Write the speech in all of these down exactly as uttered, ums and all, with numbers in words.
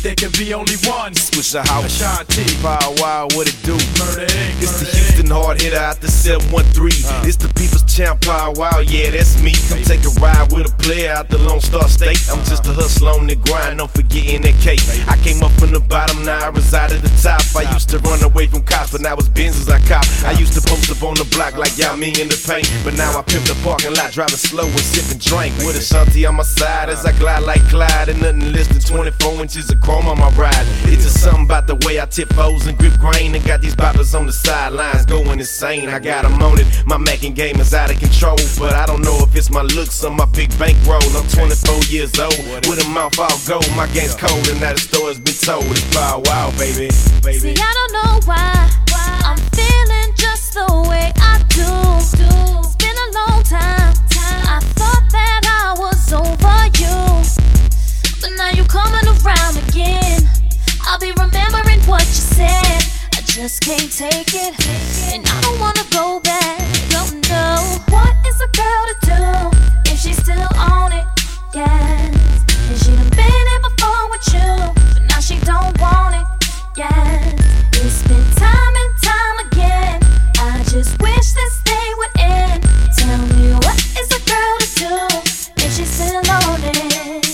there can be only one. Switch a house, Ashanti, Power Wow, what it do? Murder Incorporated. It's the Houston hard hitter out the seven one three. Uh. It's the people's champ, Power Wow, yeah, that's me. Come take a ride with a player out the Lone Star State. I'm just a hustler on the grind, don't forgetting that cake. I came up from the bottom, now I reside at the top. I used to run away from cops, but now it's Benzes I cop. I used to post up on the block like y'all me in the paint, but now I pimp the parking lot, driving slow and sipping drink. With Ashanti on my side as I glide like Clyde, and nothing less than twenty-four inches of chrome on my ride. It's just something about the way I tip foes and grip grain, and got these bottles on the sidelines going insane. I got them on it, my macking game is out of control, but I don't know if it's my looks or my big bankroll. I'm twenty-four years old, with a mouth all gold. My game's cold and now the story's been told. It's Power Wow, baby, baby. See, I don't know why, why I'm feeling just the way I do. It's been a long time, I thought that I was over you, but now you coming around again. I'll be remembering what you said. I just can't take it, and I don't wanna go back. Don't know what is a girl to do if she's still on it. Yes, and she done been here before with you, but now she don't want it. Yes, it's been time and time again. I just wish this day would end. Tell me, what is a girl to do if she's still on it?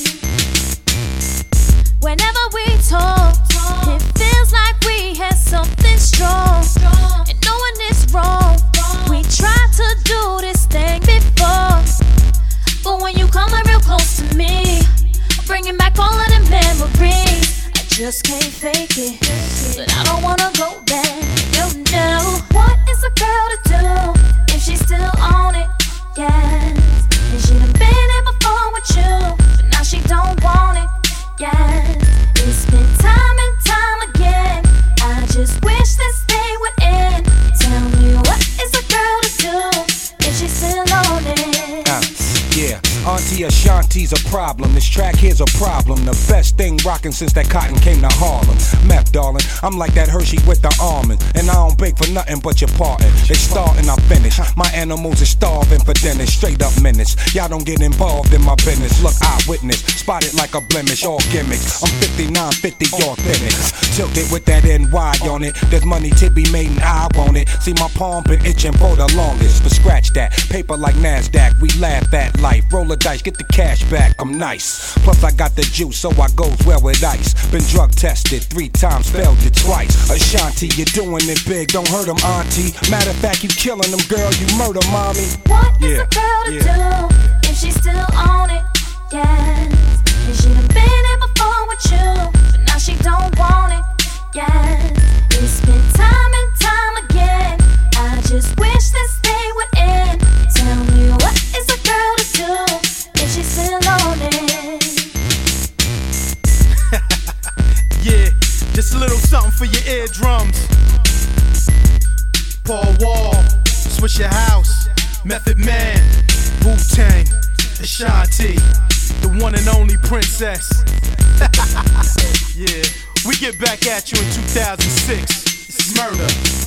Whenever we talk, it feels like we had something strong, and knowing it's wrong, we tried to do this thing before, but when you come real close to me, bringing back all of the memories. Just can't fake it, but I don't wanna go back. You know, what is a girl to do if she's still on it? Yes, and she done been here before with you, but now she don't want it. Yes, it's been time and time again. I just wish this day would end. Tell me, what is a girl to do if she's still on it? Uh, yeah. Auntie Ashanti's a problem, this track here's a problem. The best thing rockin' since that cotton came to Harlem. Meth, darling, I'm like that Hershey with the almond, and I don't bake for nothing but your parting. They start and I finish, my animals are starving for dinner. Straight up minutes, y'all don't get involved in my business. Look, eyewitness, spotted like a blemish, all gimmicks. I'm fifty-nine fifty, authentic, tilted with that N Y on it. There's money to be made and I want it. See my palm been itching for the longest, but scratch that, paper like NASDAQ. We laugh at life, roll a dice, get the cash back, I'm nice. Plus I got the juice, so I goes well with ice. Been drug tested three times, failed it twice. Ashanti, you're doing it big, don't hurt them, auntie. Matter of fact, you killing them, girl, you murder mommy. What is yeah. a girl to yeah. do if she's still on it? Yes, and she done been here before with you, but now she don't want it. Yes, it's been time and time again. I just wish this day would end. Tell me, what is a girl to do if she's still on it? Yeah, just a little something for your eardrums. Paul Wall, Switch Your House, Method Man, Wu-Tang, Ashanti, the one and only princess. Yeah, we get back at you in two thousand six. It's murder.